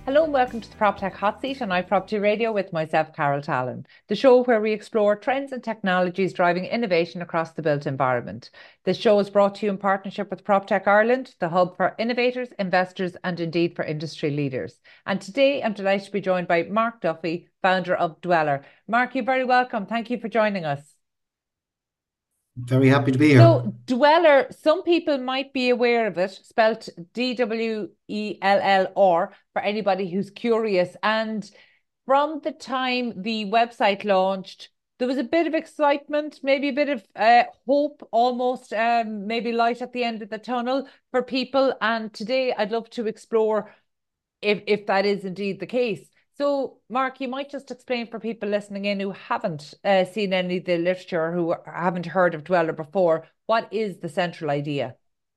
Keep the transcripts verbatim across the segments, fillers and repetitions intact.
Hello and welcome to the PropTech Hot Seat on iProperty Radio with myself, Carol Tallon, the show where we explore trends and technologies driving innovation across the built environment. This show is brought to you in partnership with PropTech Ireland, the hub for innovators, investors, and indeed for industry leaders. And today I'm delighted to be joined by Mark Duffy, founder of Dweller. Mark, you're very welcome. Thank you for joining us. Very happy to be here. So, Dweller, some people might be aware of it, spelt D W E L L R, for anybody who's curious. And from the time the website launched, there was a bit of excitement, maybe a bit of uh, hope, almost um, maybe light at the end of the tunnel for people. And today I'd love to explore if, if that is indeed the case. So, Mark, you might just explain for people listening in who haven't uh, seen any of the literature, who haven't heard of Dweller before, what is the central idea?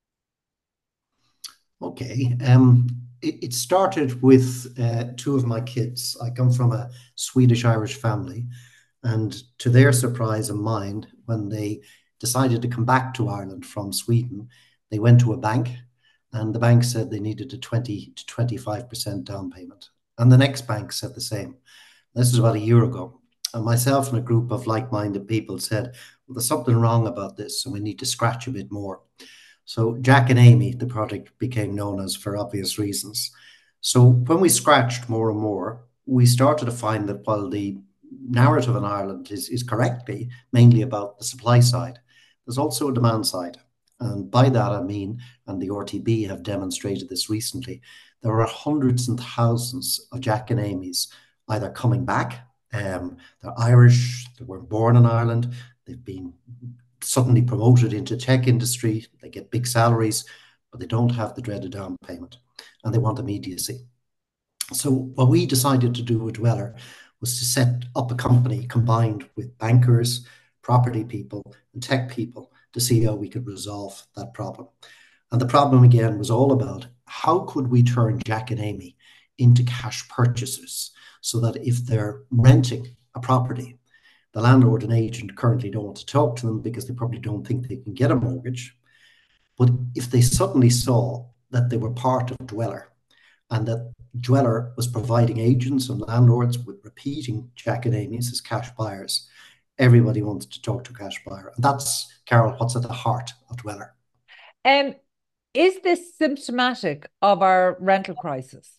Okay. Um, it, it started with uh, two of my kids. I come from a Swedish-Irish family, and to their surprise and mine, when they decided to come back to Ireland from Sweden, they went to a bank, and the bank said they needed a twenty to twenty-five percent down payment. And the next bank said the same. This was about a year ago. And myself and a group of like-minded people said, well, there's something wrong about this, and we need to scratch a bit more. So Jack and Amy, the project became known as for obvious reasons. So when we scratched more and more, we started to find that while the narrative in Ireland is, is correctly mainly about the supply side, there's also a demand side. And by that I mean, and the R T B have demonstrated this recently, there are hundreds and thousands of Jack and Amy's either coming back, um, they're Irish, they were born in Ireland, they've been suddenly promoted into tech industry, they get big salaries, but they don't have the dreaded down payment and they want immediacy. So what we decided to do with Dweller was to set up a company combined with bankers, property people, and tech people to see how we could resolve that problem. And the problem again was all about how could we turn Jack and Amy into cash purchasers so that if they're renting a property, the landlord and agent currently don't want to talk to them because they probably don't think they can get a mortgage. But if they suddenly saw that they were part of Dweller and that Dweller was providing agents and landlords with repeating Jack and Amy's as cash buyers, everybody wanted to talk to a cash buyer. And that's, Carol, what's at the heart of Dweller. Um, is this symptomatic of our rental crisis?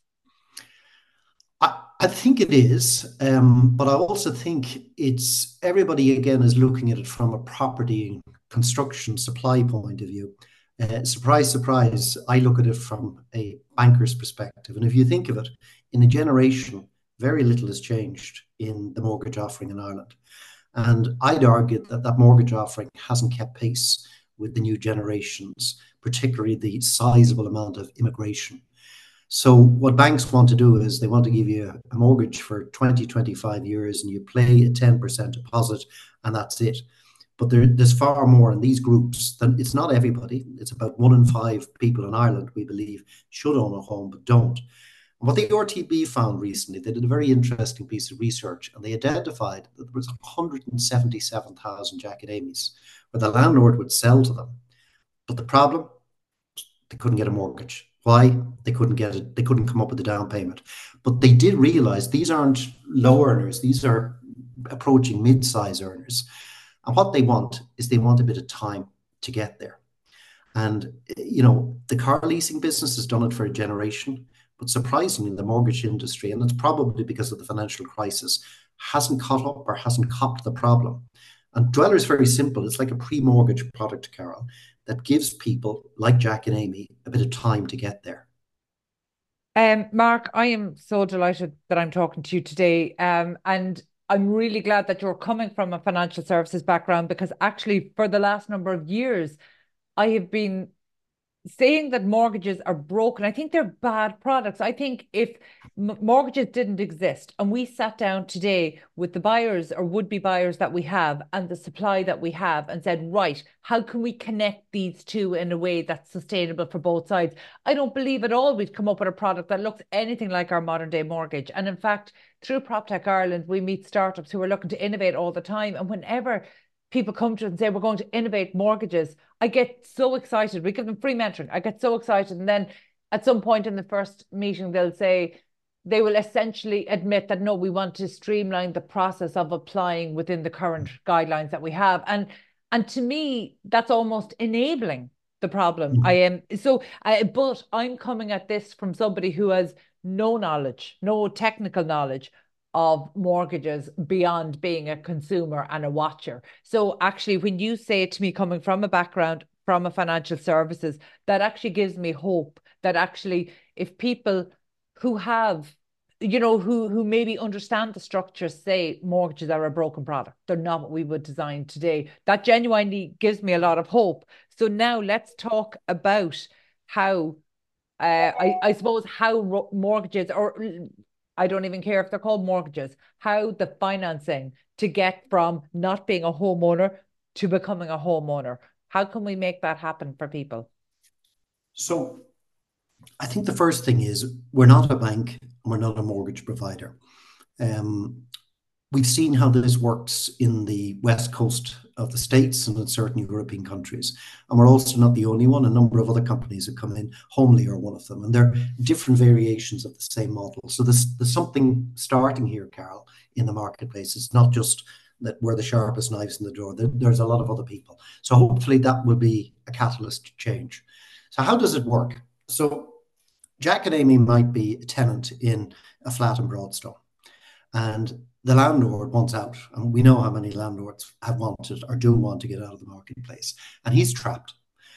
I, I think it is, um, but I also think it's everybody again is looking at it from a property construction supply point of view. Uh, surprise, surprise, I look at it from a banker's perspective. And if you think of it, in a generation, very little has changed in the mortgage offering in Ireland. And I'd argue that that mortgage offering hasn't kept pace with the new generations, particularly the sizable amount of immigration. So what banks want to do is they want to give you a mortgage for twenty, twenty-five years and you pay a ten percent deposit and that's it. But there, there's far more in these groups than it's not everybody. It's about one in five people in Ireland, we believe, should own a home but don't. And what the R T B found recently, they did a very interesting piece of research and they identified that there was one hundred seventy-seven thousand Jack and Amy's where the landlord would sell to them. But the problem, they couldn't get a mortgage. Why? They couldn't get it. They couldn't come up with the down payment. But they did realize these aren't low earners. These are approaching mid-size earners. And what they want is they want a bit of time to get there. And, you know, the car leasing business has done it for a generation. But surprisingly, the mortgage industry, and it's probably because of the financial crisis, hasn't caught up or hasn't copped the problem. And Dweller is very simple. It's like a pre-mortgage product, Carol, that gives people like Jack and Amy a bit of time to get there. Um, Mark, I am so delighted that I'm talking to you today. Um, and I'm really glad that you're coming from a financial services background because actually, for the last number of years, I have been saying that mortgages are broken. I think they're bad products. I think if mortgages didn't exist and we sat down today with the buyers or would-be buyers that we have and the supply that we have and said, right, how can we connect these two in a way that's sustainable for both sides? I don't believe at all we'd come up with a product that looks anything like our modern day mortgage. And in fact, through PropTech Ireland, we meet startups who are looking to innovate all the time. And whenever people come to us and say, we're going to innovate mortgages, I get so excited. We give them free mentoring. I get so excited. And then at some point in the first meeting, they'll say, they will essentially admit that, no, we want to streamline the process of applying within the current guidelines that we have. And and to me, that's almost enabling the problem. I am so I but I'm coming at this from somebody who has no knowledge, no technical knowledge of mortgages beyond being a consumer and a watcher. So actually, when you say it to me, coming from a background from a financial services, that actually gives me hope that actually if people who have, you know, who who maybe understand the structure, say mortgages are a broken product, they're not what we would design today, that genuinely gives me a lot of hope. So now let's talk about how uh, I, I suppose how mortgages, or I don't even care if they're called mortgages, how the financing to get from not being a homeowner to becoming a homeowner. How can we make that happen for people? So I think the first thing is we're not a bank and we're not a mortgage provider. Um, we've seen how this works in the west coast of the States and in certain European countries. And we're also not the only one. A number of other companies have come in. Homely are one of them. And they're different variations of the same model. So there's, there's something starting here, Carol, in the marketplace. It's not just that we're the sharpest knives in the drawer. There, there's a lot of other people. So hopefully that will be a catalyst to change. So how does it work? So Jack and Amy might be a tenant in a flat in Broadstone, and the landlord wants out. And we know how many landlords have wanted or do want to get out of the marketplace, and he's trapped.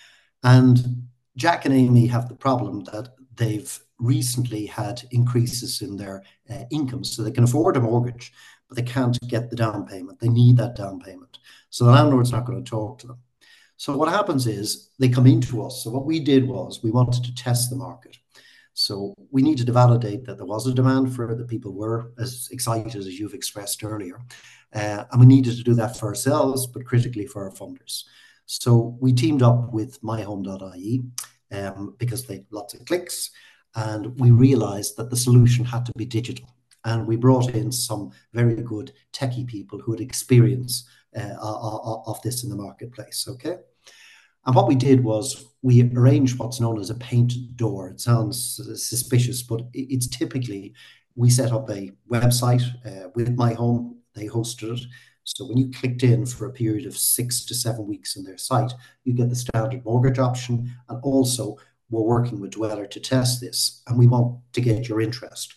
And Jack and Amy have the problem that they've recently had increases in their uh, incomes, so they can afford a mortgage, but they can't get the down payment. They need that down payment. So the landlord's not going to talk to them. So what happens is they come into us. So what we did was we wanted to test the market. So we needed to validate that there was a demand for it, that people were as excited as you've expressed earlier. Uh, and we needed to do that for ourselves, but critically for our funders. So we teamed up with my home dot I E um, because they had lots of clicks, and we realized that the solution had to be digital. And we brought in some very good techie people who had experience uh, of this in the marketplace, okay? And what we did was we arranged what's known as a painted door. It sounds suspicious, but it's typically, we set up a website uh, with My Home. They hosted it. So when you clicked in for a period of six to seven weeks in their site, you get the standard mortgage option. And also we're working with Dweller to test this, and we want to get your interest.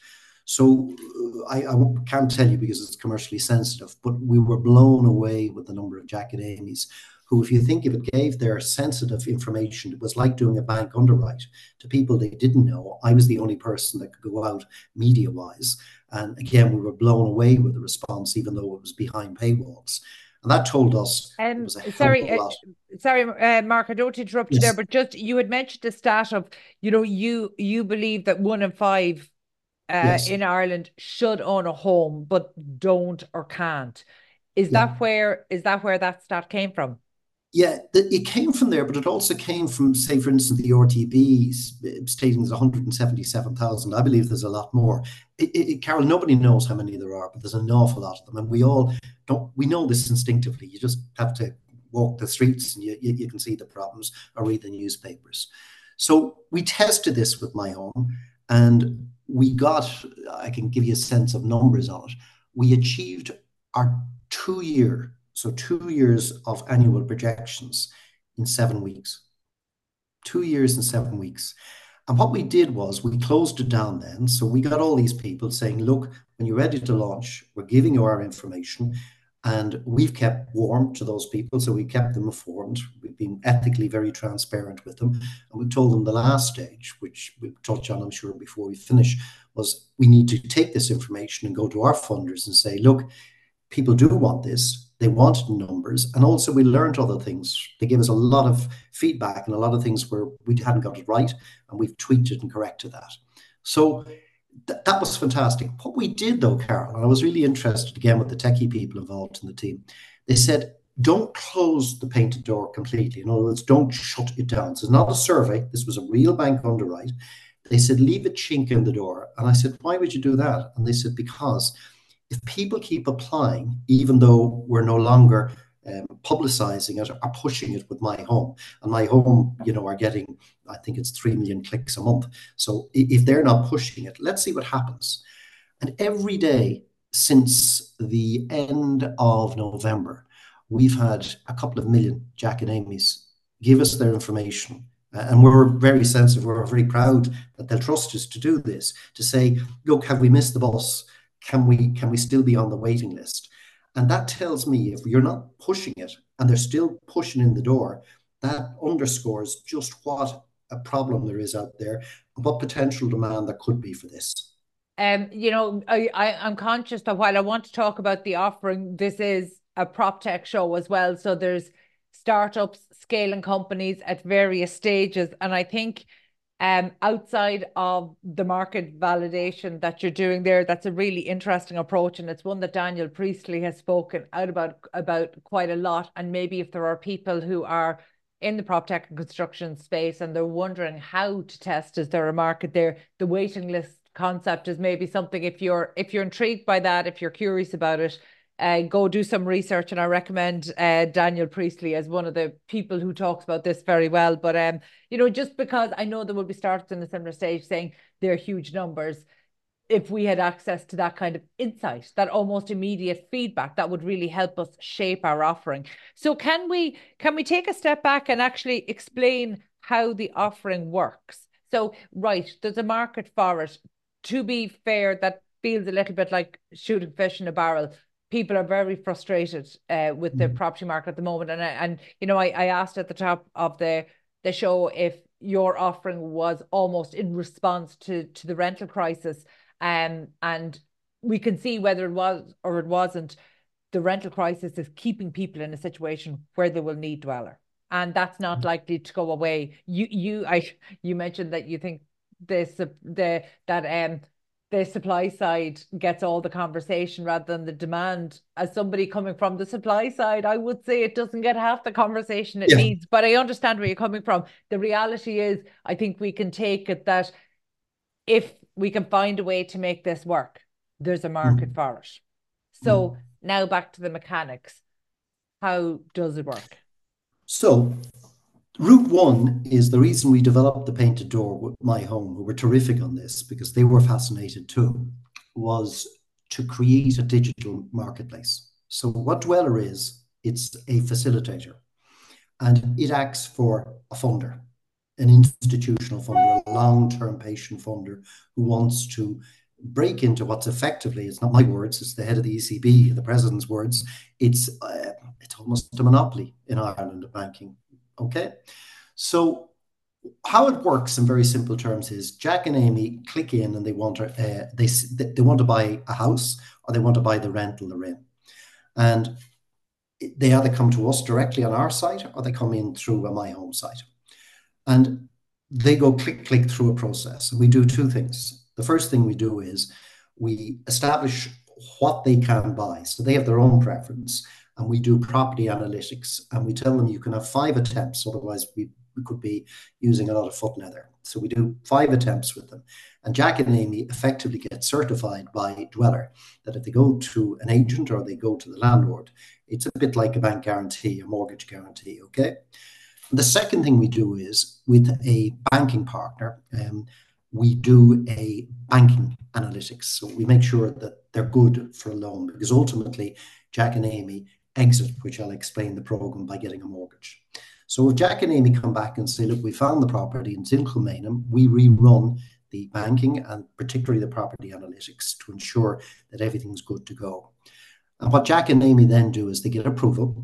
So I, I can't tell you because it's commercially sensitive, but we were blown away with the number of Jack and Amy's who, if you think of it, gave their sensitive information. It was like doing a bank underwrite to people they didn't know. I was the only person that could go out media-wise. And again, we were blown away with the response, even though it was behind paywalls. And that told us um, it was a sorry, hell of a lot. Uh, sorry, uh, Mark, I don't interrupt yes. you there, but just you had mentioned the stat of, you know, you you believe that one in five uh, yes. in Ireland should own a home, but don't or can't. Is yeah. that where is that where that stat came from? Yeah, it came from there, but it also came from, say, for instance, the R T B stating there's one hundred seventy-seven thousand. I believe there's a lot more. It, it, Carol, nobody knows how many there are, but there's an awful lot of them. And we all don't, we know this instinctively. You just have to walk the streets and you, you, you can see the problems or read the newspapers. So we tested this with My Home, and we got, I can give you a sense of numbers on it. We achieved our two-year So two years of annual projections in seven weeks. Two years and seven weeks. And what we did was we closed it down then. So we got all these people saying, look, when you're ready to launch, we're giving you our information. And we've kept warm to those people. So we kept them informed. We've been ethically very transparent with them. And we told them the last stage, which we'll touch on, I'm sure, before we finish, was we need to take this information and go to our funders and say, look, people do want this. They wanted numbers. And also we learned other things. They gave us a lot of feedback and a lot of things where we hadn't got it right. And we've tweaked it and corrected that. So th that was fantastic. What we did though, Carol, and I was really interested again with the techie people involved in the team, they said, don't close the painted door completely. In other words, don't shut it down. So it's not a survey. This was a real bank underwrite. They said, leave a chink in the door. And I said, why would you do that? And they said, because if people keep applying, even though we're no longer um, publicizing it, are pushing it with My Home. And My Home, you know, are getting, I think it's three million clicks a month. So if they're not pushing it, let's see what happens. And every day since the end of November, we've had a couple of million Jack and Amy's give us their information. Uh, and we're very sensitive, we're very proud that they'll trust us to do this, to say, look, have we missed the bus? Can we, can we still be on the waiting list? And that tells me if you're not pushing it and they're still pushing in the door, that underscores just what a problem there is out there and what potential demand there could be for this. Um, you know, I, I, I'm conscious that while I want to talk about the offering, this is a prop tech show as well. So there's startups, scaling companies at various stages. And I think um, outside of the market validation that you're doing there, that's a really interesting approach. And it's one that Daniel Priestley has spoken out about, about quite a lot. And maybe if there are people who are in the prop tech and construction space and they're wondering how to test, is there a market there? The waiting list concept is maybe something, if you're if you're intrigued by that, if you're curious about it, uh, go do some research. And I recommend uh, Daniel Priestley as one of the people who talks about this very well. But um, you know, just because I know there will be startups in a similar stage saying they're huge numbers, if we had access to that kind of insight, that almost immediate feedback, that would really help us shape our offering. So can we can we take a step back and actually explain how the offering works? So, right, there's a market for it. To be fair, that feels a little bit like shooting fish in a barrel. People are very frustrated uh, with the mm. property market at the moment. And, and you know, I, I asked at the top of the, the show if your offering was almost in response to, to the rental crisis. Um, and we can see whether it was or it wasn't. The rental crisis is keeping people in a situation where they will need dweller. And that's not likely to go away. You, you, I, you mentioned that you think this, the that um, the supply side gets all the conversation rather than the demand. As somebody coming from the supply side, I would say it doesn't get half the conversation it yeah. needs. But I understand where you're coming from. The reality is, I think we can take it that if we can find a way to make this work, there's a market mm. for it. So mm. now back to the mechanics. How does it work? So route one is the reason we developed the painted door with My Home, who were terrific on this because they were fascinated too, was to create a digital marketplace. So what Dweller is, it's a facilitator and it acts for a funder, an institutional funder, a long-term patient funder who wants to break into what's effectively, it's not my words, it's the head of the E C B, the president's words, it's uh, it's almost a monopoly in Ireland of banking. Okay, so how it works in very simple terms is Jack and Amy click in and they want to uh, they they want to buy a house or they want to buy the rental they're in, and they either come to us directly on our site or they come in through a My Home site, and they go click click through a process. And we do two things. The first thing we do is we establish what they can buy. So they have their own preference, and we do property analytics, and we tell them you can have five attempts, otherwise we, we could be using a lot of foot leather. So we do five attempts with them. And Jack and Amy effectively get certified by Dweller that if they go to an agent or they go to the landlord, it's a bit like a bank guarantee, a mortgage guarantee, okay? And the second thing we do is with a banking partner, um, we do a banking analytics. So we make sure that they're good for a loan, because ultimately Jack and Amy exit, which I'll explain the program, by getting a mortgage. So if Jack and Amy come back and say, look, we found the property and it's in Kilmainham, we rerun the banking and particularly the property analytics to ensure that everything's good to go. And what Jack and Amy then do is they get approval.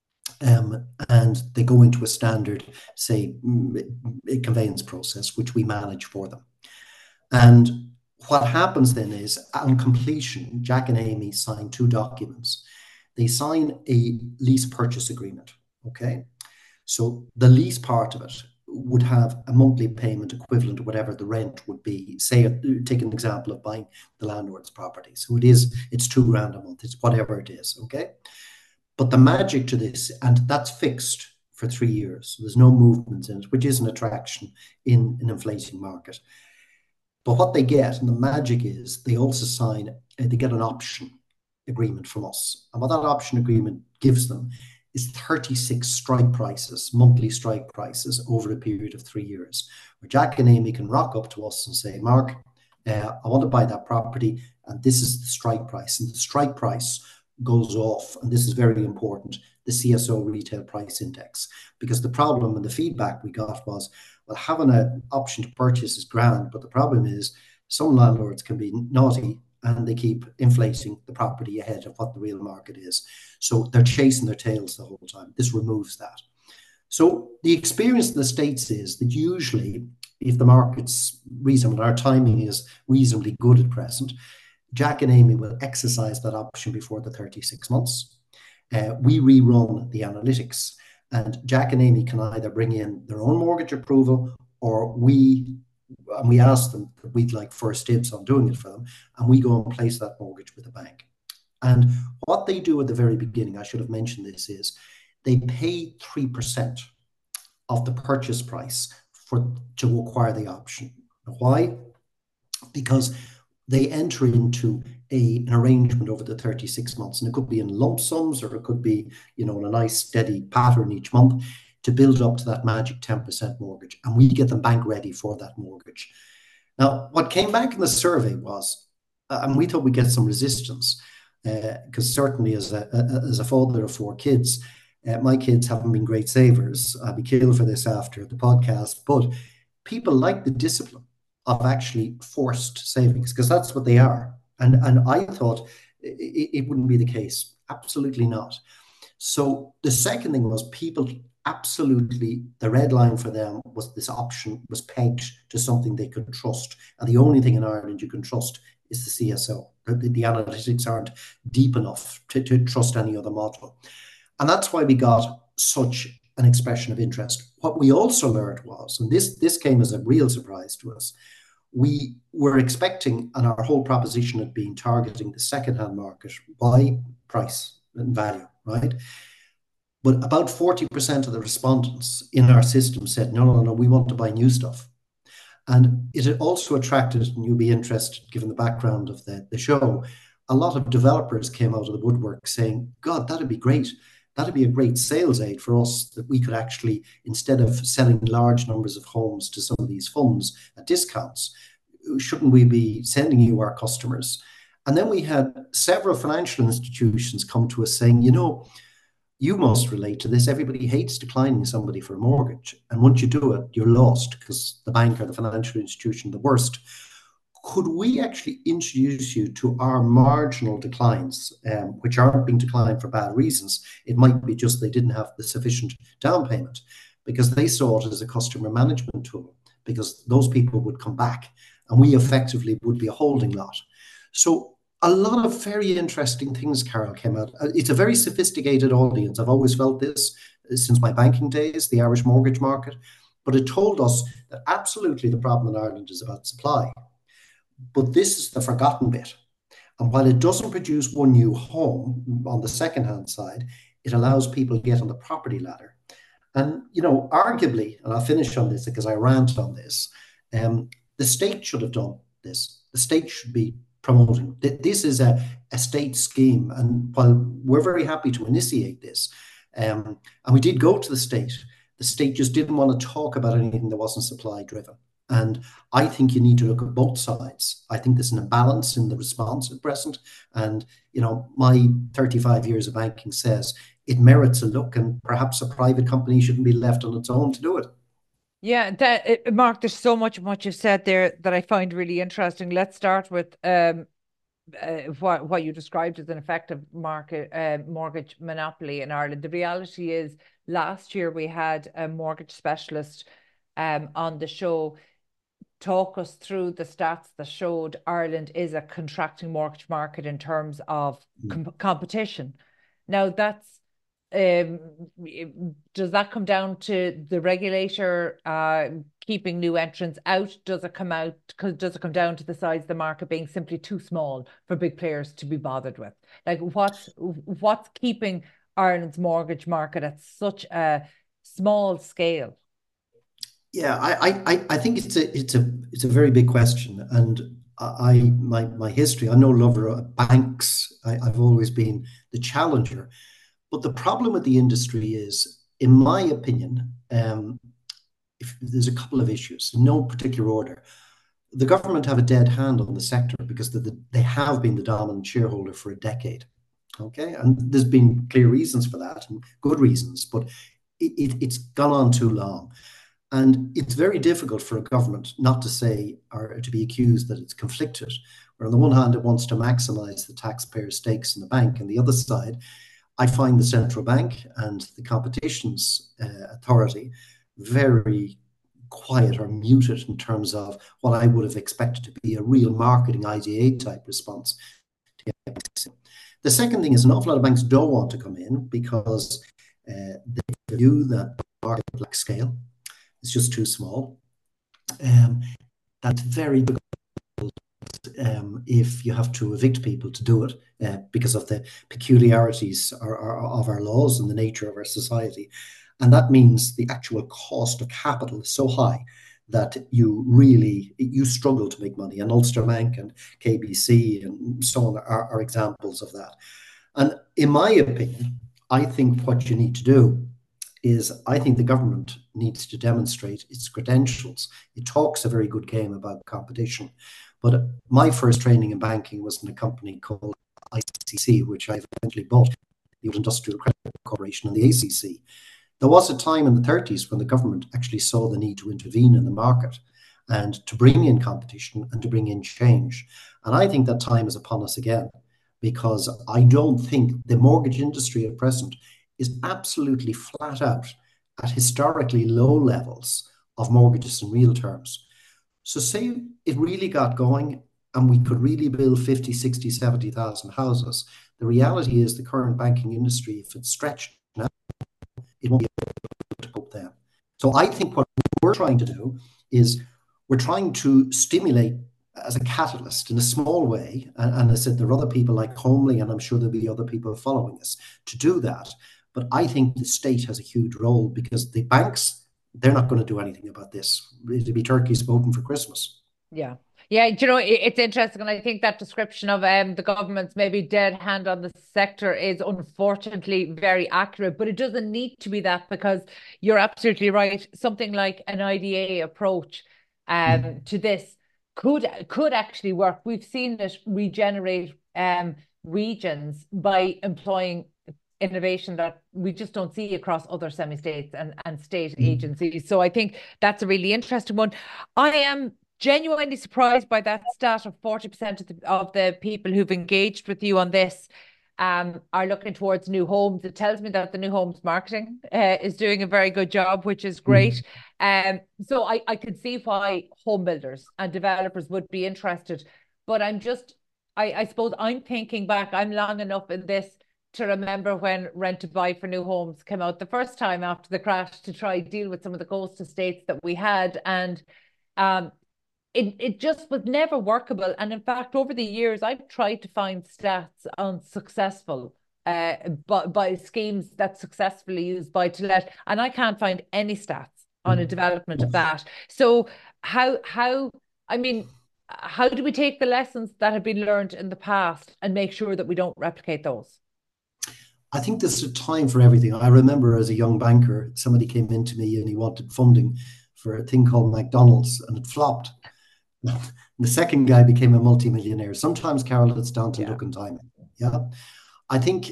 Um, and they go into a standard, say, conveyance process, which we manage for them. And what happens then is, on completion, Jack and Amy sign two documents. They sign a lease purchase agreement, okay? So the lease part of it would have a monthly payment equivalent to whatever the rent would be. Say, take an example of buying the landlord's property. So it is, it's two grand a month, it's whatever it is, okay? But the magic to this, and that's fixed for three years, so there's no movement in it, which is an attraction in an inflating market. But what they get, and the magic is, they also sign, they get an option agreement from us. And what that option agreement gives them is thirty-six strike prices, monthly strike prices over a period of three years, where Jack and Amy can rock up to us and say, Mark, uh, I want to buy that property, and this is the strike price. And the strike price goes off, and this is very important, the C S O Retail Price Index, because the problem and the feedback we got was, well, having an option to purchase is grand, but the problem is some landlords can be naughty and they keep inflating the property ahead of what the real market is. So they're chasing their tails the whole time. This removes that. So the experience in the States is that usually, if the market's reasonable, our timing is reasonably good at present, Jack and Amy will exercise that option before the thirty-six months. Uh, we rerun the analytics, and Jack and Amy can either bring in their own mortgage approval, or we and we ask them that we'd like first dibs on doing it for them, and we go and place that mortgage with the bank. And what they do at the very beginning, I should have mentioned this, is they pay three percent of the purchase price for to acquire the option. Why? Because they enter into a, an arrangement over the thirty-six months, and it could be in lump sums, or it could be, you know, in a nice steady pattern each month, to build up to that magic ten percent mortgage, and we get them bank ready for that mortgage. Now, what came back in the survey was, uh, and we thought we'd get some resistance, because uh, certainly as a, a, as a father of four kids, uh, my kids haven't been great savers. I'll be killed for this after the podcast, but people like the discipline of actually forced savings, because that's what they are. And, and I thought it, it wouldn't be the case. Absolutely not. So the second thing was, people absolutely, the red line for them was this option was pegged to something they could trust. And the only thing in Ireland you can trust is the C S O. The, the analytics aren't deep enough to, to trust any other model. And that's why we got such an expression of interest. What we also learned was, and this, this came as a real surprise to us, we were expecting, and our whole proposition had been targeting the second-hand market by price and value, right? But about forty percent of the respondents in our system said, no, no, no, we want to buy new stuff. And it also attracted, and you'll be interested given the background of the, the show, a lot of developers came out of the woodwork saying, God, that'd be great. That'd be a great sales aid for us, that we could actually, instead of selling large numbers of homes to some of these funds at discounts, shouldn't we be sending you our customers? And then we had several financial institutions come to us saying, you know, you must relate to this. Everybody hates declining somebody for a mortgage. And once you do it, you're lost, because the bank or the financial institution, the worst. Could we actually introduce you to our marginal declines, um, which aren't being declined for bad reasons? It might be just they didn't have the sufficient down payment, because they saw it as a customer management tool, because those people would come back and we effectively would be a holding lot. So a lot of very interesting things, Carol, came out. It's a very sophisticated audience. I've always felt this since my banking days, the Irish mortgage market. But it told us that absolutely the problem in Ireland is about supply. But this is the forgotten bit. And while it doesn't produce one new home on the second-hand side, it allows people to get on the property ladder. And, you know, arguably, and I'll finish on this because I rant on this, um, the state should have done this. The state should be promoting. This is a, a state scheme. And while we're very happy to initiate this, um, and we did go to the state, the state just didn't want to talk about anything that wasn't supply driven. And I think you need to look at both sides. I think there's an imbalance in the response at present. And, you know, my thirty-five years of banking says it merits a look, and perhaps a private company shouldn't be left on its own to do it. Yeah, that uh, Mark, there's so much of what you've said there that I find really interesting. Let's start with um, uh, what what you described as an effective market uh, mortgage monopoly in Ireland. The reality is, last year we had a mortgage specialist um, on the show talk us through the stats that showed Ireland is a contracting mortgage market in terms of com competition. Now, that's um, does that come down to the regulator uh, keeping new entrants out? Does it come out? Does it come down to the size of the market being simply too small for big players to be bothered with? Like, what's what's keeping Ireland's mortgage market at such a small scale? Yeah, I, I, I think it's a it's a it's a very big question, and I my my history. I'm no lover of banks. I, I've always been the challenger, But the problem with the industry is, in my opinion, um, if there's a couple of issues, in no particular order. The government have a dead hand on the sector because the, the, they have been the dominant shareholder for a decade. Okay, and there's been clear reasons for that and good reasons, but it, it, it's gone on too long. And it's very difficult for a government not to say or to be accused that it's conflicted, where on the one hand it wants to maximize the taxpayer stakes in the bank, and the other side, I find the central bank and the competitions uh, authority very quiet or muted in terms of what I would have expected to be a real marketing I D A type response. The second thing is an awful lot of banks don't want to come in because uh, they view that the market lacks scale. It's just too small. Um, that's very difficult um, if you have to evict people to do it uh, because of the peculiarities are, are, of our laws and the nature of our society. And that means the actual cost of capital is so high that you really, you struggle to make money. And Ulster Bank and K B C and so on are, are examples of that. And in my opinion, I think what you need to do is I think the government needs to demonstrate its credentials. It talks a very good game about competition. But my first training in banking was in a company called I C C, which I eventually bought, the Industrial Credit Corporation and the A C C. There was a time in the thirties when the government actually saw the need to intervene in the market and to bring in competition and to bring in change. And I think that time is upon us again, because I don't think the mortgage industry at present is absolutely flat out at historically low levels of mortgages in real terms. So say it really got going and we could really build fifty, sixty, seventy thousand houses. The reality is the current banking industry, if it's stretched now, it won't be able to cope then. So I think what we're trying to do is we're trying to stimulate as a catalyst in a small way. And, and I said there are other people like Homely, and I'm sure there'll be other people following us to do that. But I think the state has a huge role because the banks, they're not going to do anything about this. It'll be turkeys voting for Christmas. Yeah. Yeah, you know, it, it's interesting. And I think that description of um, the government's maybe dead hand on the sector is unfortunately very accurate, but it doesn't need to be that because you're absolutely right. Something like an I D A approach um, mm. to this could could actually work. We've seen it regenerate um, regions by employing innovation that we just don't see across other semi-states and, and state mm. agencies. So I think that's a really interesting one. I am genuinely surprised by that stat of forty percent of the, of the people who've engaged with you on this um, are looking towards new homes. It tells me that the new homes marketing uh, is doing a very good job, which is great. Mm. Um, so I, I could see why home builders and developers would be interested. But I'm just, I, I suppose I'm thinking back, I'm long enough in this to remember when Rent to Buy for New Homes came out the first time after the crash to try deal with some of the ghost estates that we had. And um, It, it just was never workable. And in fact, over the years, I've tried to find stats on successful uh, by, by schemes that successfully use buy to let, and I can't find any stats on a development of that. So how, how, I mean, how do we take the lessons that have been learned in the past and make sure that we don't replicate those? I think there's a time for everything. I remember as a young banker, somebody came into me and he wanted funding for a thing called McDonald's, and it flopped. The second guy became a multimillionaire. Sometimes, Carol, it's down to yeah. luck and timing. Yeah, I think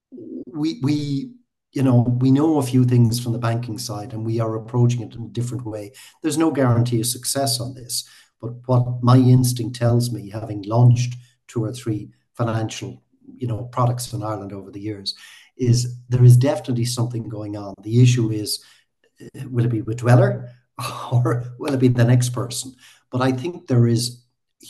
we we you know we know a few things from the banking side, and we are approaching it in a different way. There's no guarantee of success on this, but what my instinct tells me, having launched two or three financial you know products in Ireland over the years, is there is definitely something going on. The issue is, will it be with Dweller or will it be the next person? But I think there is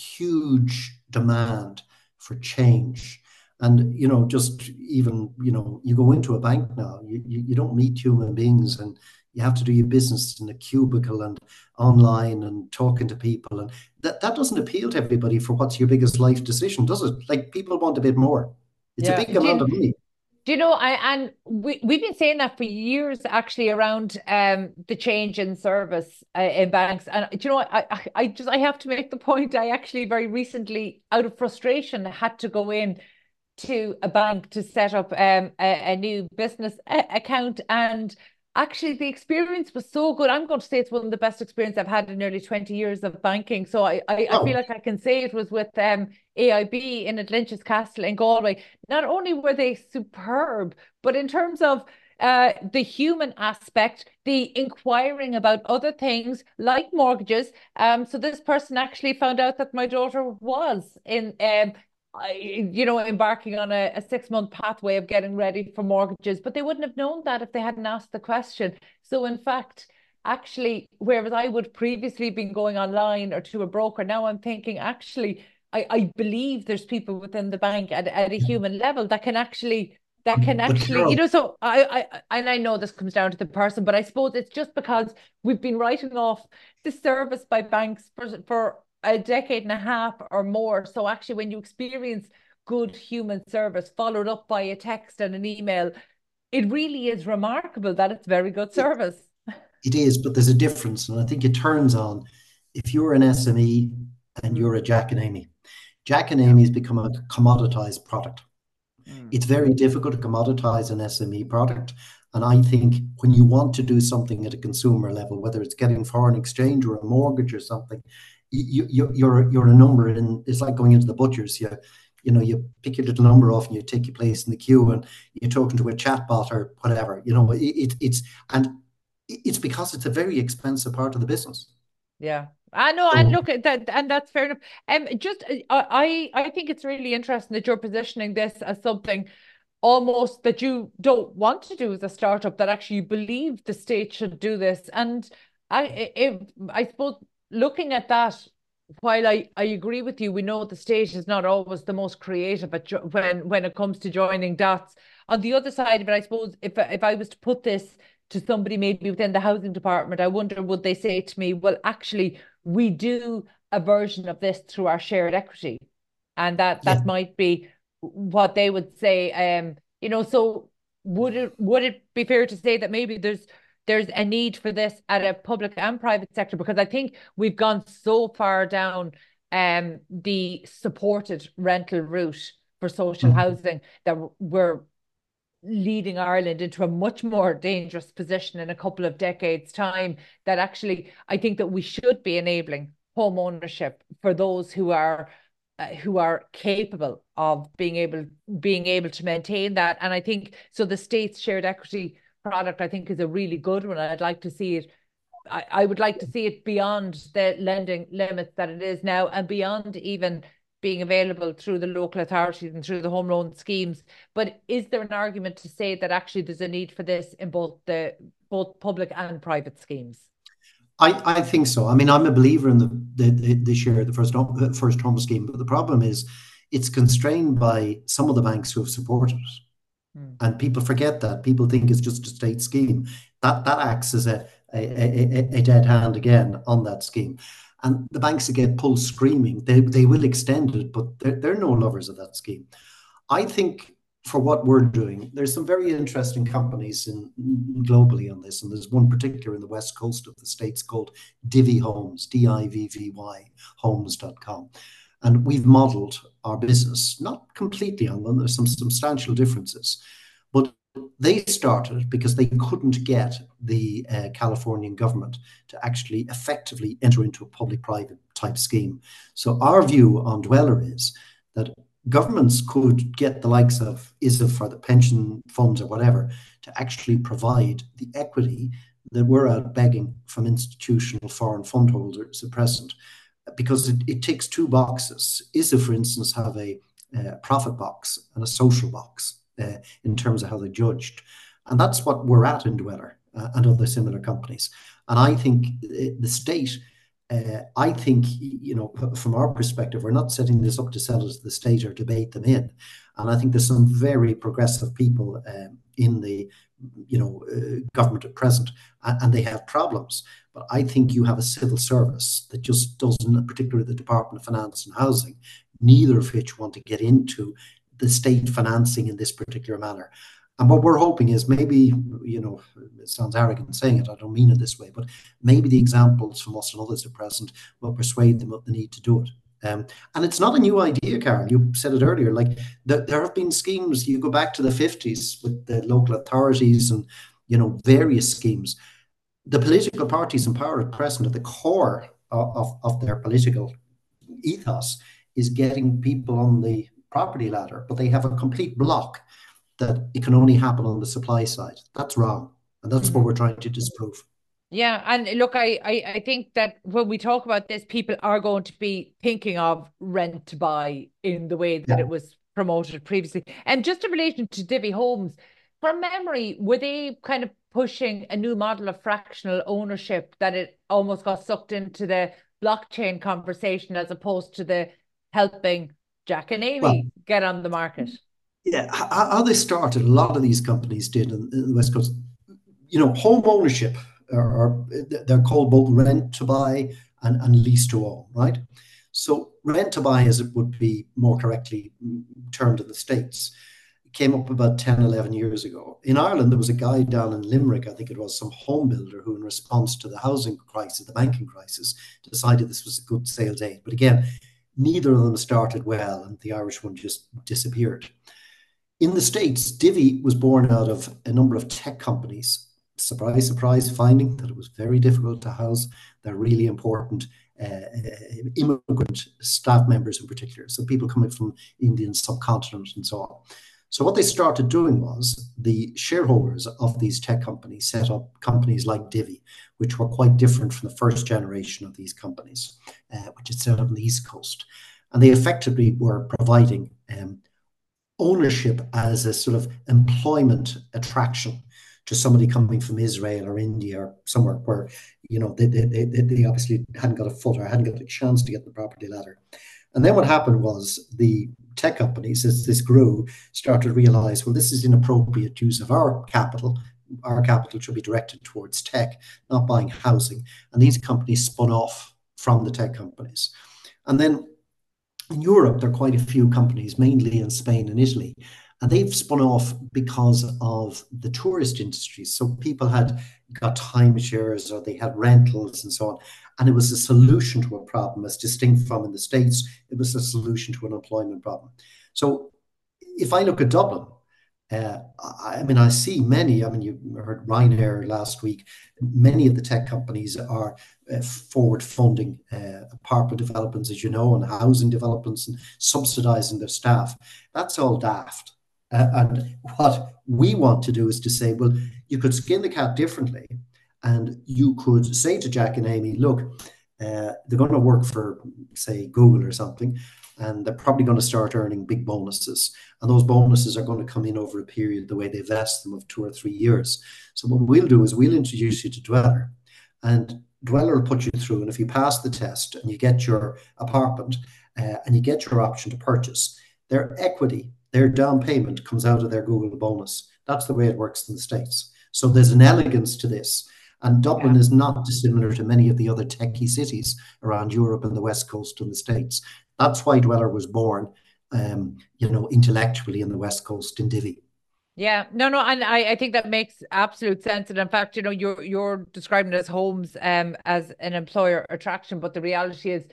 huge demand for change. And, you know, just even, you know, you go into a bank now, you, you, you don't meet human beings and you have to do your business in a cubicle and online and talking to people. And that, that doesn't appeal to everybody for what's your biggest life decision, does it? Like people want a bit more. It's yeah. a big amount of money. Do you know, I and we, we've been saying that for years, actually, around um, the change in service uh, in banks. And do you know, I, I, I just, I have to make the point, I actually very recently, out of frustration, had to go in to a bank to set up um, a, a new business a account, and actually the experience was so good. I'm going to say it's one of the best experiences I've had in nearly twenty years of banking. So I, I, I feel Oh, like I can say it was with um, A I B in at Lynch's Castle in Galway. Not only were they superb, but in terms of uh, the human aspect, the inquiring about other things like mortgages. Um, so this person actually found out that my daughter was in um, I, you know, embarking on a, a six month pathway of getting ready for mortgages, but they wouldn't have known that if they hadn't asked the question. So, in fact, actually, whereas I would previously been going online or to a broker, now I'm thinking, actually, I, I believe there's people within the bank at, at a human level that can actually that can but actually, you Carol, know, so I, I and I know this comes down to the person, but I suppose it's just because we've been writing off the service by banks for for a decade and a half or more. So actually, when you experience good human service followed up by a text and an email, it really is remarkable that it's very good it, service. it is, but there's a difference. And I think it turns on if you're an S M E and Mm, you're a Jack and Amy. Jack and yeah. Amy has become a commoditized product. Mm, It's very difficult to commoditize an S M E product. And I think when you want to do something at a consumer level, whether it's getting foreign exchange or a mortgage or something, you, you, you're you're a number in. It's like going into the butchers. You you know you pick your little number off and you take your place in the queue and you're talking to a chatbot or whatever. You know it, it it's and it's because it's a very expensive part of the business. yeah. I know, and So look at that, and that's fair enough. Um, just uh, I I think it's really interesting that you're positioning this as something almost that you don't want to do as a startup, that actually you believe the state should do this. And I, if, I suppose looking at that, while I, I agree with you, we know the state is not always the most creative at when when it comes to joining dots. On the other side of it, I suppose if if I was to put this to somebody maybe within the housing department, I wonder would they say to me, well, actually, we do a version of this through our shared equity, and that yeah, that might be what they would say. Um, you know, so would it would it be fair to say that maybe there's there's a need for this at a public and private sector? Because I think we've gone so far down um the supported rental route for social mhm. housing that we're leading Ireland into a much more dangerous position in a couple of decades' time. That actually, I think that we should be enabling home ownership for those who are uh, who are capable of being able being able to maintain that. And I think so. The state's shared equity product, I think, is a really good one. I'd like to see it. I, I would like to see it beyond the lending limits that it is now, and beyond even being available through the local authorities and through the home loan schemes. But is there an argument to say that actually there's a need for this in both the both public and private schemes? I, I think so. I mean, I'm a believer in the the, the, the share, the first home, uh, first home scheme, but the problem is it's constrained by some of the banks who have supported it. Hmm. And people forget that. People think it's just a state scheme. That that acts as a, a, a, a dead hand again on that scheme. And the banks that get pulled screaming, they, they will extend it, but they're, they're no lovers of that scheme. I think for what we're doing, there's some very interesting companies in globally on this, and there's one particular in the west coast of the States called Divvy Homes, D I V V Y, homes dot com. And we've modeled our business, not completely on them, there's some substantial differences. But they started because they couldn't get the uh, Californian government to actually effectively enter into a public private type scheme. So, our view on Dweller is that governments could get the likes of I S I F for the pension funds or whatever to actually provide the equity that we're out begging from institutional foreign fund holders at present, because it, it ticks two boxes. I S I F, for instance, have a, a profit box and a social box uh, in terms of how they're judged. And that's what we're at in Dweller uh, and other similar companies. And I think uh, the state, uh, I think, you know, from our perspective, we're not setting this up to sell it to the state or debate them in. And I think there's some very progressive people um, in the, you know, uh, government at present, and, and they have problems. But I think you have a civil service that just doesn't, particularly the Department of Finance and Housing, neither of which want to get into the state financing in this particular manner. And what we're hoping is maybe, you know, it sounds arrogant saying it, I don't mean it this way, but maybe the examples from us and others at present will persuade them of the need to do it. Um, and it's not a new idea, Carol. You said it earlier. Like the, there have been schemes. You go back to the fifties with the local authorities and you know various schemes. The political parties in power at present, at the core of, of, of their political ethos, is getting people on the property ladder, but they have a complete block that it can only happen on the supply side. That's wrong, and that's what Mhm. we're trying to disprove. Yeah, and look, I, I I think that when we talk about this, people are going to be thinking of rent to buy in the way that Yeah. it was promoted previously. And just in relation to Divvy Homes, from memory, were they kind of pushing a new model of fractional ownership that it almost got sucked into the blockchain conversation as opposed to the helping Jack and Well, Amy get on the market? yeah, how, how they started, a lot of these companies did in, in the West Coast. You know, home ownership, or, or they're called both rent to buy and, and lease to own, right? So rent to buy, as it would be more correctly termed in the States, came up about ten, eleven years ago. In Ireland, there was a guy down in Limerick, I think it was, some home builder who, in response to the housing crisis, the banking crisis, decided this was a good sales aid. But again, neither of them started well, and the Irish one just disappeared. In the States, Divvy was born out of a number of tech companies. Surprise, surprise, finding that it was very difficult to house their really important uh, immigrant staff members in particular. So people coming from Indian subcontinent and so on. So what they started doing was the shareholders of these tech companies set up companies like Divvy, which were quite different from the first generation of these companies, uh, which is set up on the East Coast. And they effectively were providing um, ownership as a sort of employment attraction to somebody coming from Israel or India or somewhere where, you know, they, they, they, they obviously hadn't got a foot or hadn't got a chance to get the property ladder. And then what happened was the tech companies, as this grew, started to realize, well, this is inappropriate use of our capital. Our capital should be directed towards tech, not buying housing. And these companies spun off from the tech companies. And then in Europe, there are quite a few companies, mainly in Spain and Italy, and they've spun off because of the tourist industry. So people had got timeshares or they had rentals and so on. And it was a solution to a problem, as distinct from in the States, it was a solution to an employment problem. So if I look at Dublin, uh, I mean, I see many. I mean, you heard Ryanair last week. Many of the tech companies are uh, forward funding uh, apartment developments, as you know, and housing developments and subsidizing their staff. That's all daft. Uh, and what we want to do is to say, well, you could skin the cat differently, and you could say to Jack and Amy, look, uh, they're going to work for, say, Google or something, and they're probably going to start earning big bonuses. And those bonuses are going to come in over a period, the way they vest them, of two or three years. So what we'll do is we'll introduce you to Dweller, and Dweller will put you through. And if you pass the test and you get your apartment uh, and you get your option to purchase, their equity, their down payment comes out of their Google bonus. That's the way it works in the States. So there's an elegance to this. And Dublin Yeah. is not dissimilar to many of the other techie cities around Europe and the West Coast and the States. That's why Dweller was born, um, you know, intellectually in the West Coast in Divvy. Yeah, no, no, and I, I think that makes absolute sense. And in fact, you know, you're you're describing it as homes um as an employer attraction, but the reality is,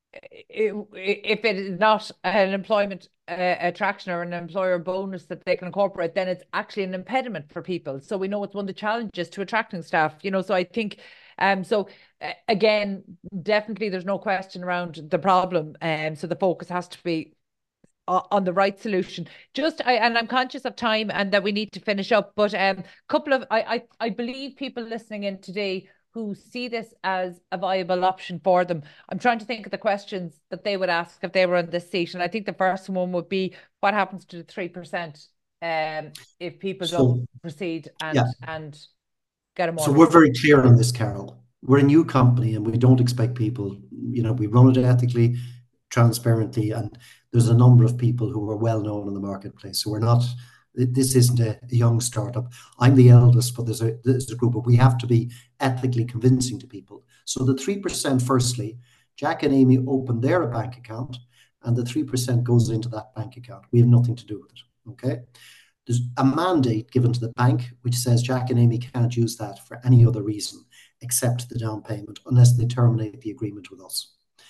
i- if it is not an employment uh, attraction or an employer bonus that they can incorporate, then it's actually an impediment for people. So we know it's one of the challenges to attracting staff. You know, so I think, um, so uh, again, definitely, there's no question around the problem. Um, so the focus has to be on the right solution. Just I and I'm conscious of time and that we need to finish up. But um, couple of I I, I believe people listening in today who see this as a viable option for them. I'm trying to think of the questions that they would ask if they were in this seat, and I think the first one would be, what happens to the three percent um if people don't So, proceed yeah, and and get a so we're mortgage? very clear on this, Carol. We're a new company and we don't expect people, you know, we run it ethically, transparently, and there's a number of people who are well known in the marketplace. So we're not, this isn't a, a young startup. I'm the eldest, but there's a, there's a group, but we have to be ethically convincing to people. So the three percent, firstly, Jack and Amy open their bank account, and the three percent goes into that bank account. We have nothing to do with it. Okay. There's a mandate given to the bank which says Jack and Amy can't use that for any other reason except the down payment unless they terminate the agreement with us.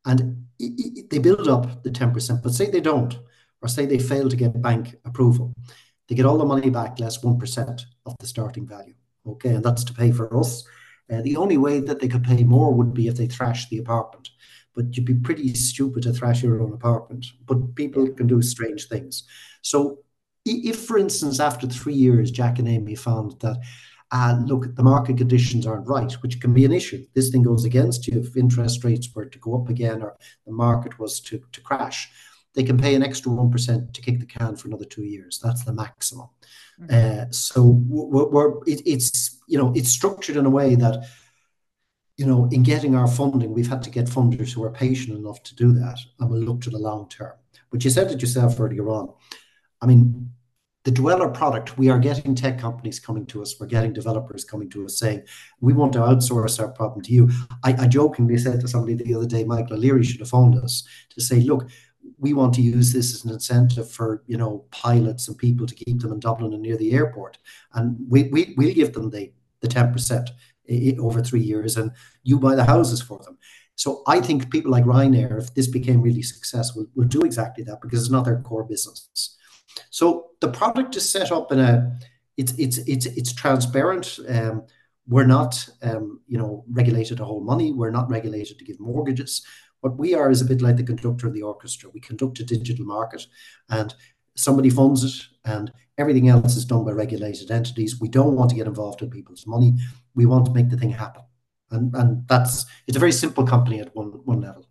And they build up the ten percent, but say they don't, or say they fail to get bank approval, they get all the money back less one percent of the starting value. Okay, and that's to pay for us. Uh, the only way that they could pay more would be if they thrash the apartment. But you'd be pretty stupid to thrash your own apartment. But people can do strange things. So if, for instance, after three years, Jack and Amy found that, uh, look, the market conditions aren't right, which can be an issue. This thing goes against you if interest rates were to go up again or the market was to, to crash. They can pay an extra one percent to kick the can for another two years. That's the maximum. Mm-hmm. Uh, so we're, we're it, it's, you know, it's structured in a way that, you know, in getting our funding, we've had to get funders who are patient enough to do that and will look to the long term. But you said it yourself earlier on. I mean, the Dweller product, we are getting tech companies coming to us. We're getting developers coming to us saying, we want to outsource our problem to you. I, I jokingly said to somebody the other day, Michael O'Leary should have phoned us to say, look, we want to use this as an incentive for, you know, pilots and people to keep them in Dublin and near the airport. And we, we, we'll give them the, the ten percent over three years and you buy the houses for them. So I think people like Ryanair, if this became really successful, will do exactly that because it's not their core business. So the product is set up in a, it's it's it's it's transparent. Um, we're not, um, you know, regulated to hold money. We're not regulated to give mortgages. What we are is a bit like the conductor in the orchestra. We conduct a digital market, and somebody funds it, and everything else is done by regulated entities. We don't want to get involved in people's money. We want to make the thing happen, and and that's it's a very simple company at one one level.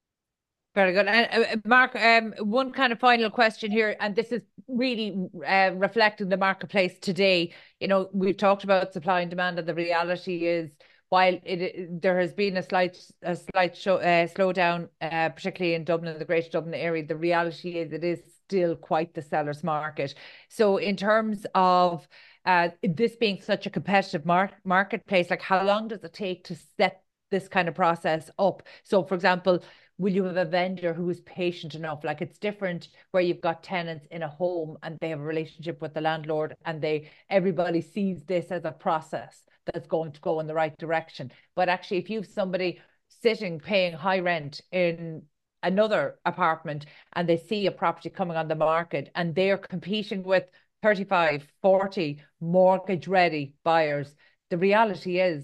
Very good. And uh, Mark, um, one kind of final question here, and this is really uh, reflecting the marketplace today. You know, we've talked about supply and demand, and the reality is, while it, it there has been a slight a slight show, uh, slowdown, uh, particularly in Dublin, the Greater Dublin area, the reality is it is still quite the seller's market. So, in terms of uh, this being such a competitive mar marketplace, like how long does it take to set this kind of process up? So, for example, will you have a vendor who is patient enough? Like it's different where you've got tenants in a home and they have a relationship with the landlord and they everybody sees this as a process that's going to go in the right direction. But actually, if you've somebody sitting paying high rent in another apartment and they see a property coming on the market and they're competing with thirty-five, forty mortgage ready buyers, the reality is,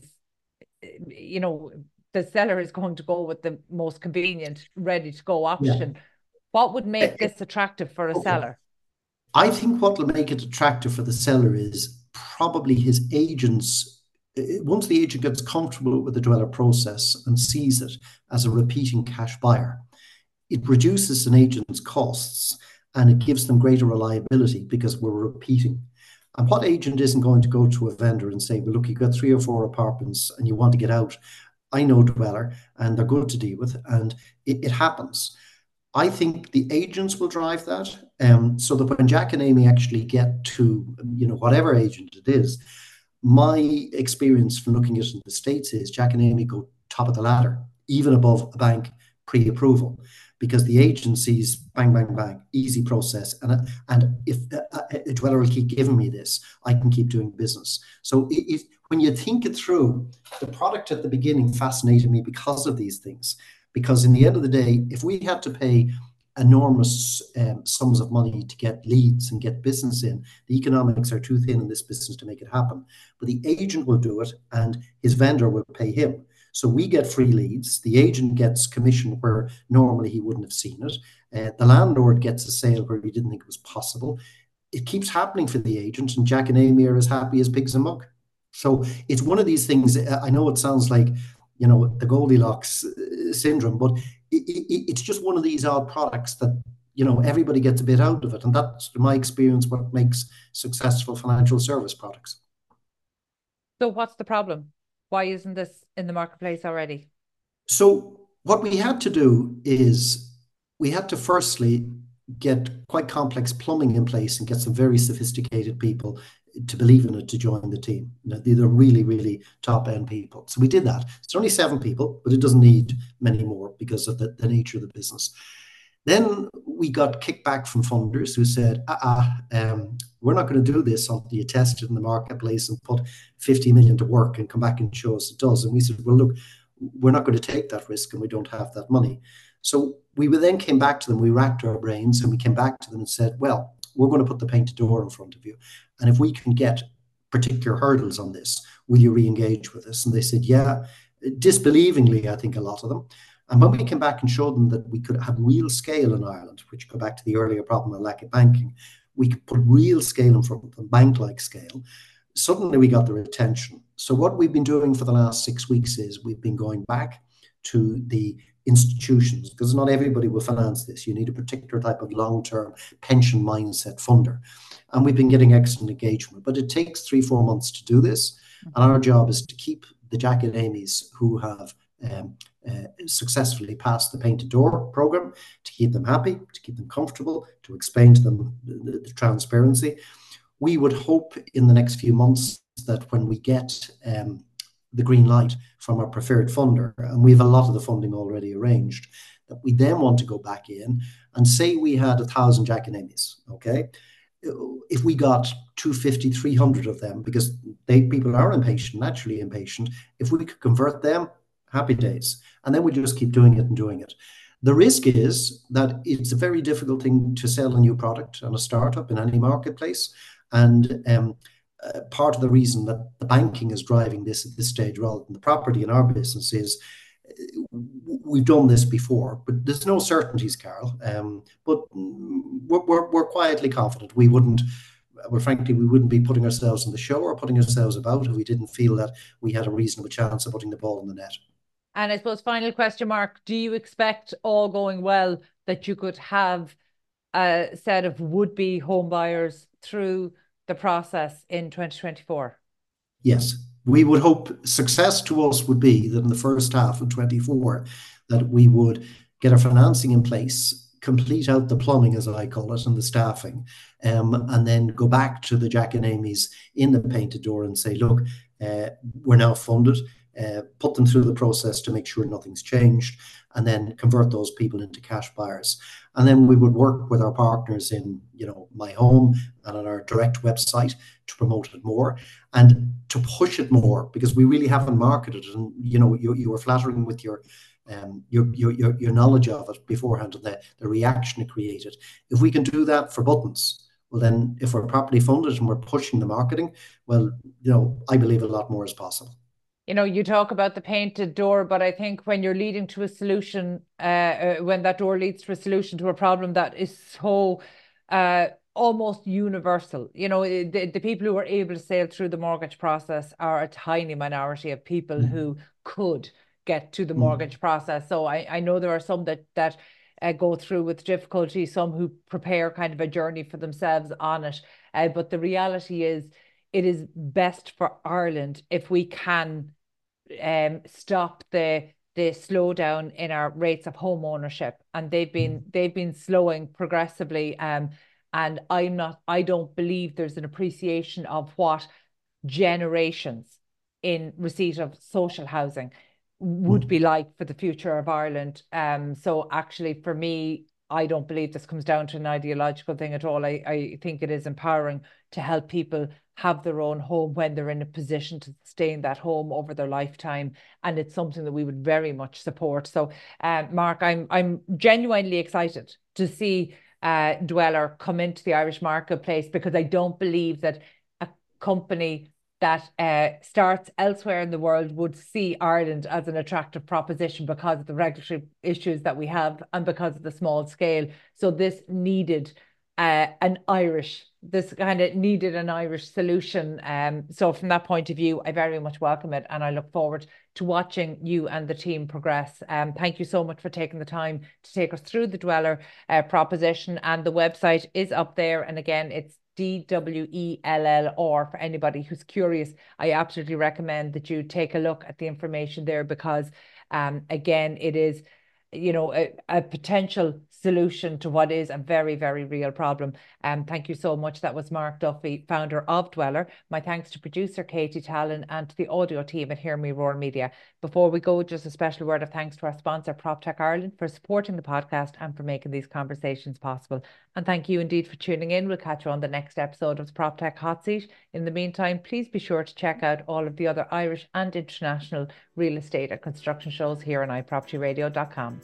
you know, the seller is going to go with the most convenient, ready to go option. Yeah. What would make this attractive for a okay. seller? I think what will make it attractive for the seller is probably his agents. Once the agent gets comfortable with the Dweller process and sees it as a repeating cash buyer, it reduces an agent's costs and it gives them greater reliability because we're repeating. And what agent isn't going to go to a vendor and say, well, look, you've got three or four apartments and you want to get out. I know Dweller and they're good to deal with, and it, it happens. I think the agents will drive that, um, so that when Jack and Amy actually get to, you know, whatever agent it is, my experience from looking at it in the States is Jack and Amy go top of the ladder, even above a bank pre-approval, because the agencies, bang, bang, bang, easy process. And, and if uh, Dweller will keep giving me this, I can keep doing business. So if, when you think it through, the product at the beginning fascinated me because of these things. Because in the end of the day, if we had to pay enormous um, sums of money to get leads and get business in, the economics are too thin in this business to make it happen. But the agent will do it and his vendor will pay him. So we get free leads. The agent gets commission where normally he wouldn't have seen it. Uh, the landlord gets a sale where he didn't think it was possible. It keeps happening for the agent, and Jack and Amy are as happy as pigs and mug. So it's one of these things. I know it sounds like, you know, the Goldilocks syndrome, but it, it, it's just one of these odd products that, you know, everybody gets a bit out of it. And that's, in my experience, what makes successful financial service products. So what's the problem? Why isn't this in the marketplace already? So what we had to do is we had to firstly get quite complex plumbing in place and get some very sophisticated people to believe in it to join the team. You know, they're really, really top end people. So we did that. It's only seven people, but it doesn't need many more because of the, the nature of the business. Then we got kickback from funders who said, ah, um, we're not going to do this until you test it in the marketplace and put fifty million to work and come back and show us it does. And we said, well, look, we're not going to take that risk and we don't have that money. So we then came back to them, we racked our brains and we came back to them and said, well, we're going to put the painted door in front of you. And if we can get particular hurdles on this, will you re-engage with us? And they said, yeah, disbelievingly, I think a lot of them. And when we came back and showed them that we could have real scale in Ireland, which go back to the earlier problem of lack of banking, we could put real scale in front of them, bank-like scale, suddenly we got their attention. So what we've been doing for the last six weeks is we've been going back to the institutions, because not everybody will finance this. You need a particular type of long-term pension mindset funder. And we've been getting excellent engagement, but it takes three, four months to do this. And our job is to keep the Jack and Amy's who have um, uh, successfully passed the Painted Door program, to keep them happy, to keep them comfortable, to explain to them the, the transparency. We would hope in the next few months that when we get um, the green light from our preferred funder, and we have a lot of the funding already arranged, that we then want to go back in and say we had a thousand Jack and Amy's, okay? If we got two hundred fifty, three hundred of them, because they people are impatient, naturally impatient, if we could convert them, happy days. And then we just keep doing it and doing it. The risk is that it's a very difficult thing to sell a new product on a startup in any marketplace. And um, uh, part of the reason that the banking is driving this at this stage rather than the property in our business is uh, we've done this before, but there's no certainties, Carol. Um, but we're, we're, we're quietly confident. We wouldn't, well, frankly, we wouldn't be putting ourselves in the show or putting ourselves about if we didn't feel that we had a reasonable chance of putting the ball in the net. And I suppose, final question, Mark, do you expect, all going well, that you could have a set of would-be home buyers through the process in twenty twenty-four? Yes, we would hope. Success to us would be that in the first half of twenty-four, that we would get our financing in place, complete out the plumbing, as I call it, and the staffing, um, and then go back to the Jack and Amy's in the Painted Door and say, look, uh, we're now funded. Uh, put them through the process to make sure nothing's changed, and then convert those people into cash buyers. And then we would work with our partners in, you know, My Home and on our direct website to promote it more and to push it more, because we really haven't marketed it. And, you know, you, you were flattering with your, um, your, your, your, your knowledge of it beforehand and the, the reaction it created. If we can do that for buttons, well, then if we're properly funded and we're pushing the marketing, well, you know, I believe a lot more is possible. You know, you talk about the Painted Door, but I think when you're leading to a solution, uh, uh, when that door leads to a solution to a problem that is so uh, almost universal, you know, the, the people who are able to sail through the mortgage process are a tiny minority of people mm. who could get to the mm. mortgage process. So I, I know there are some that, that uh, go through with difficulty, some who prepare kind of a journey for themselves on it. Uh, but the reality is, it is best for Ireland if we can um, stop the the slowdown in our rates of home ownership, and they've been they've been slowing progressively. Um, and I'm not. I don't believe there's an appreciation of what generations in receipt of social housing would be like for the future of Ireland. Um, so actually, for me, I don't believe this comes down to an ideological thing at all. I, I think it is empowering to help people have their own home when they're in a position to stay in that home over their lifetime. And it's something that we would very much support. So, um, Mark, I'm I'm genuinely excited to see uh, Dweller come into the Irish marketplace, because I don't believe that a company that uh, starts elsewhere in the world would see Ireland as an attractive proposition because of the regulatory issues that we have and because of the small scale. So this needed uh, an Irish, this kind of needed an Irish solution. Um, so from that point of view, I very much welcome it, and I look forward to watching you and the team progress. Um, thank you so much for taking the time to take us through the Dweller uh, proposition, and the website is up there. And again, it's D W E L L R for anybody who's curious. I absolutely recommend that you take a look at the information there, because um, again, it is you know, a, a potential solution to what is a very, very real problem. Um, thank you so much. That was Mark Duffy, founder of Dweller. My thanks to producer Katie Tallon and to the audio team at Hear Me Roar Media. Before we go, just a special word of thanks to our sponsor, PropTech Ireland, for supporting the podcast and for making these conversations possible. And thank you indeed for tuning in. We'll catch you on the next episode of the PropTech Hot Seat. In the meantime, please be sure to check out all of the other Irish and international real estate and construction shows here on i property radio dot com.